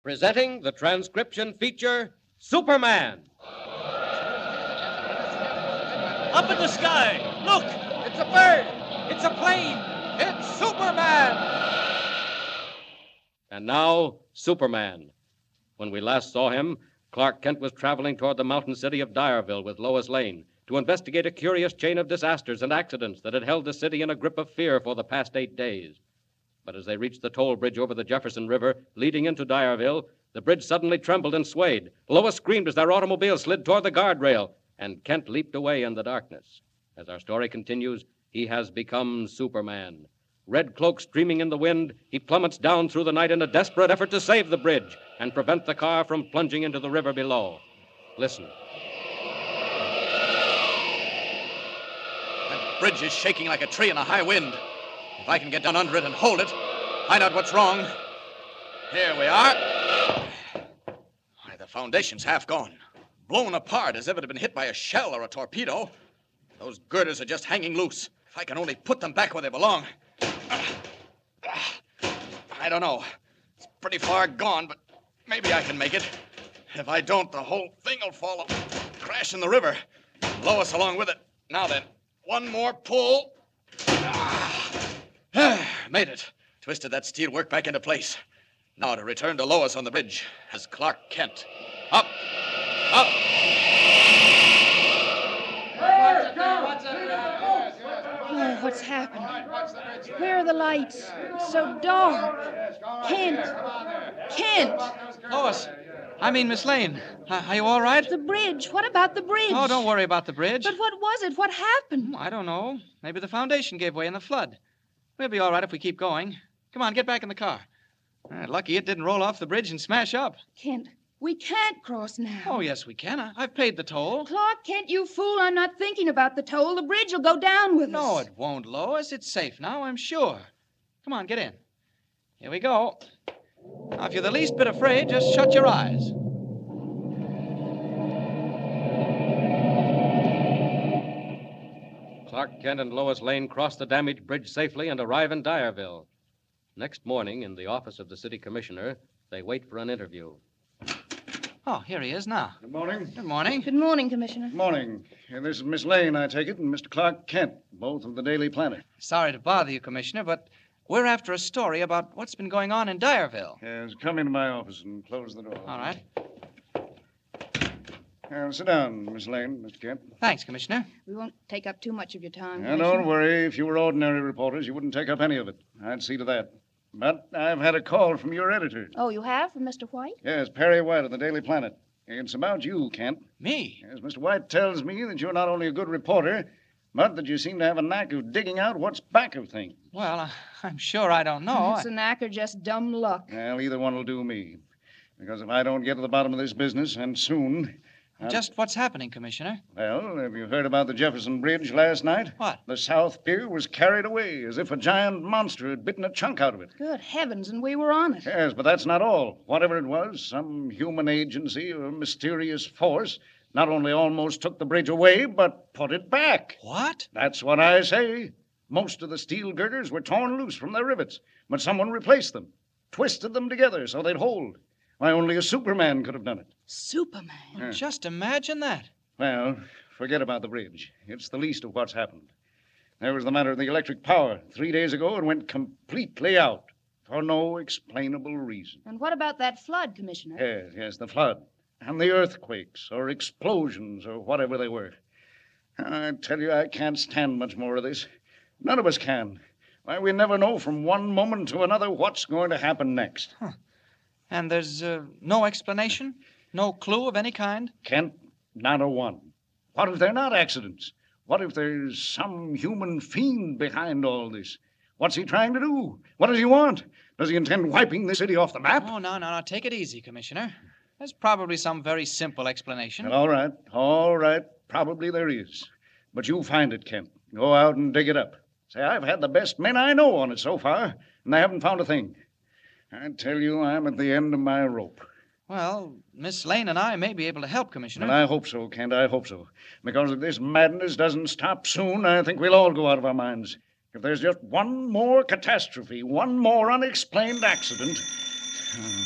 Presenting the transcription feature, Superman. Up in the sky! Look! It's a bird! It's a plane! It's Superman! And now, Superman. When we last saw him, Clark Kent was traveling toward the mountain city of Dyerville with Lois Lane to investigate a curious chain of disasters and accidents that had held the city in a grip of fear for the past 8 days. But as they reached the toll bridge over the Jefferson River leading into Dyerville, the bridge suddenly trembled and swayed. Lois screamed as their automobile slid toward the guardrail, and Kent leaped away in the darkness. As our story continues, he has become Superman. Red cloak streaming in the wind, he plummets down through the night in a desperate effort to save the bridge and prevent the car from plunging into the river below. Listen. That bridge is shaking like a tree in a high wind. If I can get down under it and hold it, find out what's wrong. Here we are. Why, the foundation's half gone. Blown apart as if it had been hit by a shell or a torpedo. Those girders are just hanging loose. If I can only put them back where they belong. I don't know. It's pretty far gone, but maybe I can make it. If I don't, the whole thing will fall off, crash in the river. Lois along with it. Now then, one more pull. Made it. Twisted that steel work back into place. Now to return to Lois on the bridge as Clark Kent. Up! Up! Oh, what's happened? Where are the lights? It's so dark. Kent! Kent! Lois, I mean Miss Lane. Are you all right? The bridge. What about the bridge? Oh, don't worry about the bridge. But what was it? What happened? I don't know. Maybe the foundation gave way in the flood. We'll be all right if we keep going. Come on, get back in the car. Lucky it didn't roll off the bridge and smash up. Kent, we can't cross now. Oh, yes, we can. I've paid the toll. Clark Kent, you fool. I'm not thinking about the toll. The bridge will go down with us. No, it won't, Lois. It's safe now, I'm sure. Come on, get in. Here we go. Now, if you're the least bit afraid, just shut your eyes. Clark Kent and Lois Lane cross the damaged bridge safely and arrive in Dyerville. Next morning, in the office of the city commissioner, they wait for an interview. Oh, here he is now. Good morning. Good morning. Good morning, Commissioner. Good morning. This is Miss Lane, I take it, and Mr. Clark Kent, both of the Daily Planet. Sorry to bother you, Commissioner, but we're after a story about what's been going on in Dyerville. Yes, come into my office and close the door. All right. Sit down, Miss Lane, Mr. Kent. Thanks, Commissioner. We won't take up too much of your time. Now, don't worry. If you were ordinary reporters, you wouldn't take up any of it. I'd see to that. But I've had a call from your editor. Oh, you have? From Mr. White? Yes, Perry White of the Daily Planet. It's about you, Kent. Me? Yes, Mr. White tells me that you're not only a good reporter, but that you seem to have a knack of digging out what's back of things. Well, I'm sure I don't know. It's a knack or just dumb luck. Well, either one will do me. Because if I don't get to the bottom of this business, and soon... Just what's happening, Commissioner? Well, have you heard about the Jefferson Bridge last night? What? The South Pier was carried away as if a giant monster had bitten a chunk out of it. Good heavens, and we were on it. Yes, but that's not all. Whatever it was, some human agency or mysterious force not only almost took the bridge away, but put it back. What? That's what I say. Most of the steel girders were torn loose from their rivets, but someone replaced them, twisted them together so they'd hold. Why, only a Superman could have done it. Superman? Yeah. Just imagine that. Well, forget about the bridge. It's the least of what's happened. There was the matter of the electric power. 3 days ago, it went completely out for no explainable reason. And what about that flood, Commissioner? Yes, the flood. And the earthquakes or explosions or whatever they were. I tell you, I can't stand much more of this. None of us can. Why, we never know from one moment to another what's going to happen next. Huh. And there's no explanation? No clue of any kind? Kent, not a one. What if they're not accidents? What if there's some human fiend behind all this? What's he trying to do? What does he want? Does he intend wiping the city off the map? Oh, no. Take it easy, Commissioner. There's probably some very simple explanation. Well, all right. Probably there is. But you find it, Kent. Go out and dig it up. Say, I've had the best men I know on it so far, and they haven't found a thing. I tell you, I'm at the end of my rope. Well, Miss Lane and I may be able to help, Commissioner. And I hope so, Kent, I hope so. Because if this madness doesn't stop soon, I think we'll all go out of our minds. If there's just one more catastrophe, one more unexplained accident...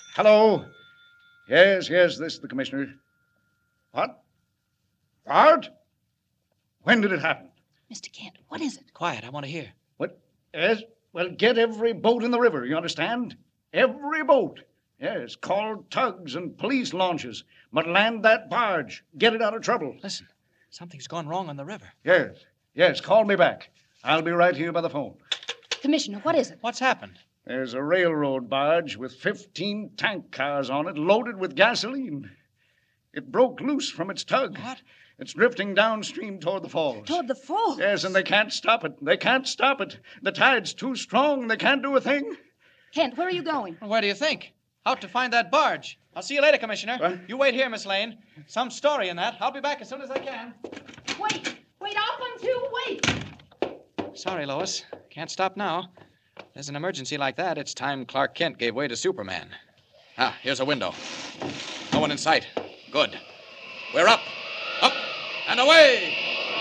Hello? Yes, this is the commissioner. What? Bart? When did it happen? Mr. Kent, what is it? Quiet, I want to hear. What? Yes? Well, get every boat in the river, you understand? Every boat. Yes, call tugs and police launches. But land that barge. Get it out of trouble. Listen, something's gone wrong on the river. Yes, call me back. I'll be right here by the phone. Commissioner, what is it? What's happened? There's a railroad barge with 15 tank cars on it loaded with gasoline. It broke loose from its tug. What? It's drifting downstream toward the falls. Toward the falls? Yes, and they can't stop it. They can't stop it. The tide's too strong. They can't do a thing. Kent, where are you going? Well, where do you think? Out to find that barge. I'll see you later, Commissioner. What? You wait here, Miss Lane. Some story in that. I'll be back as soon as I can. Wait, I'll come too. Wait. Sorry, Lois. Can't stop now. There's an emergency like that. It's time Clark Kent gave way to Superman. Ah, here's a window. No one in sight. Good. We're up, and away!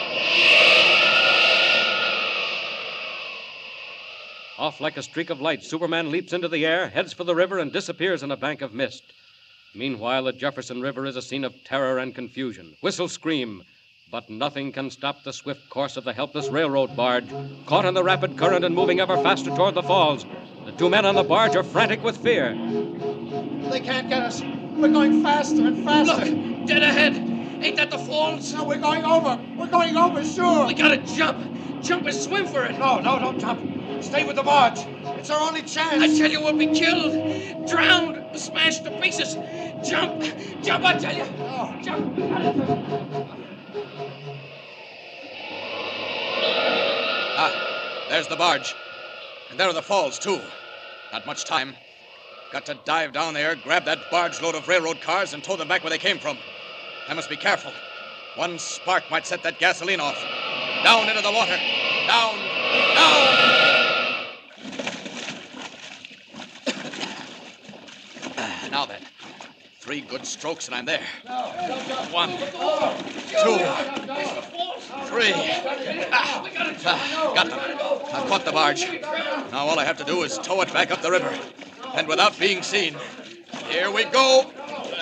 Off like a streak of light, Superman leaps into the air, heads for the river, and disappears in a bank of mist. Meanwhile, the Jefferson River is a scene of terror and confusion. Whistles scream, but nothing can stop the swift course of the helpless railroad barge, caught in the rapid current and moving ever faster toward the falls. The two men on the barge are frantic with fear. They can't get us. We're going faster and faster. Look, dead ahead. Ain't that the falls? No, we're going over. We're going over, sure. We gotta jump. Jump and swim for it. No, don't jump. Stay with the barge. It's our only chance. I tell you, we'll be killed. Drowned. Smashed to pieces. Jump. Jump, I tell you. No. Jump. Ah, there's the barge. And there are the falls, too. Not much time. Got to dive down there, grab that barge load of railroad cars, and tow them back where they came from. I must be careful. One spark might set that gasoline off. Down into the water. Down. Now then. 3 good strokes and I'm there. 1, 2, 3. Got them. I've caught the barge. Now all I have to do is tow it back up the river. And without being seen. Here we go.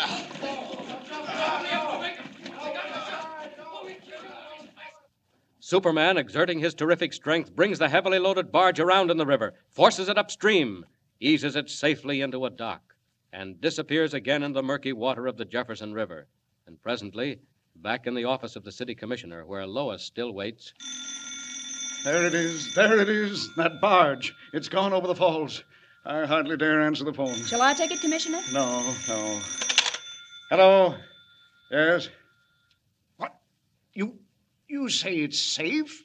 Superman, exerting his terrific strength, brings the heavily loaded barge around in the river, forces it upstream, eases it safely into a dock, and disappears again in the murky water of the Jefferson River. And presently, back in the office of the city commissioner, where Lois still waits. There it is, that barge. It's gone over the falls. I hardly dare answer the phone. Shall I take it, Commissioner? No. Hello? Yes? What? You say it's safe?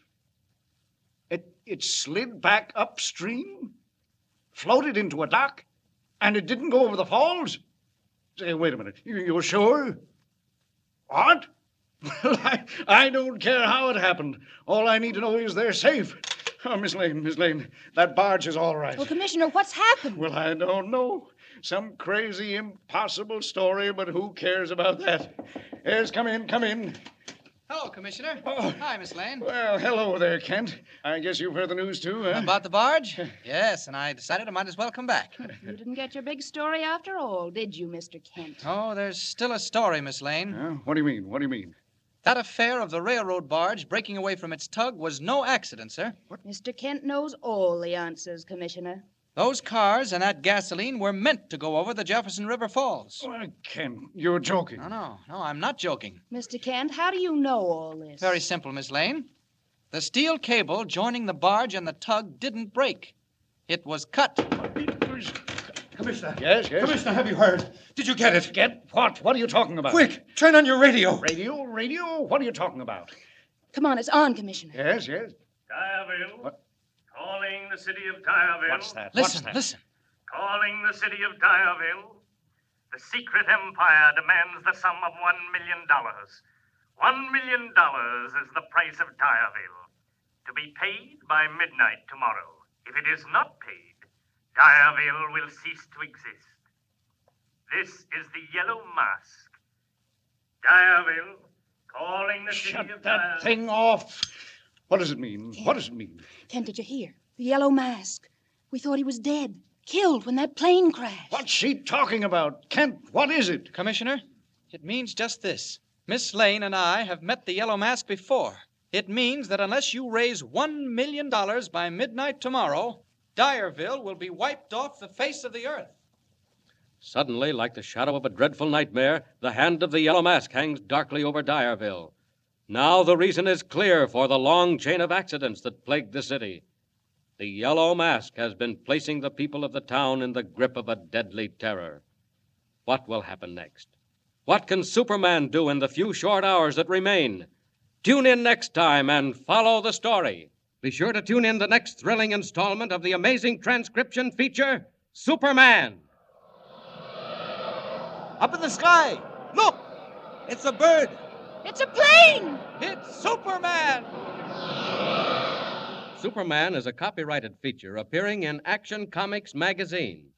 It slid back upstream? Floated into a dock? And it didn't go over the falls? Say, wait a minute. You're sure? What? Well, I don't care how it happened. All I need to know is they're safe. Oh, Miss Lane, that barge is all right. Well, Commissioner, what's happened? Well, I don't know. Some crazy, impossible story, but who cares about that? Yes, come in. Hello, Commissioner. Oh. Hi, Miss Lane. Well, hello there, Kent. I guess you've heard the news, too, huh? About the barge? Yes, and I decided I might as well come back. You didn't get your big story after all, did you, Mr. Kent? Oh, there's still a story, Miss Lane. What do you mean? That affair of the railroad barge breaking away from its tug was no accident, sir. Mr. Kent knows all the answers, Commissioner. Those cars and that gasoline were meant to go over the Jefferson River Falls. Oh, Kent, you're joking. No, I'm not joking. Mr. Kent, how do you know all this? Very simple, Miss Lane. The steel cable joining the barge and the tug didn't break. It was cut. Commissioner. Yes? Commissioner, have you heard? Did you get it? Get what? What are you talking about? Quick, turn on your radio. Radio? What are you talking about? Come on, it's on, Commissioner. Yes? Dyerville. What? Calling the city of Dyerville. What's that? Listen. Calling the city of Dyerville. The secret empire demands the sum of $1 million. $1 million is the price of Dyerville. To be paid by midnight tomorrow. If it is not paid, Dyerville will cease to exist. This is the Yellow Mask. Dyerville, calling the city Shut of that Dyerville. thing off. What does it mean? What does it mean? Kent, did you hear? The Yellow Mask. We thought he was dead. Killed when that plane crashed. What's she talking about? Kent, what is it? Commissioner, it means just this. Miss Lane and I have met the Yellow Mask before. It means that unless you raise $1 million by midnight tomorrow, Dyerville will be wiped off the face of the earth. Suddenly, like the shadow of a dreadful nightmare, the hand of the Yellow Mask hangs darkly over Dyerville. Now the reason is clear for the long chain of accidents that plagued the city. The Yellow Mask has been placing the people of the town in the grip of a deadly terror. What will happen next? What can Superman do in the few short hours that remain? Tune in next time and follow the story. Be sure to tune in the next thrilling installment of the amazing transcription feature, Superman. Up in the sky! Look! It's a bird! It's a plane! It's Superman! Superman is a copyrighted feature appearing in Action Comics magazine.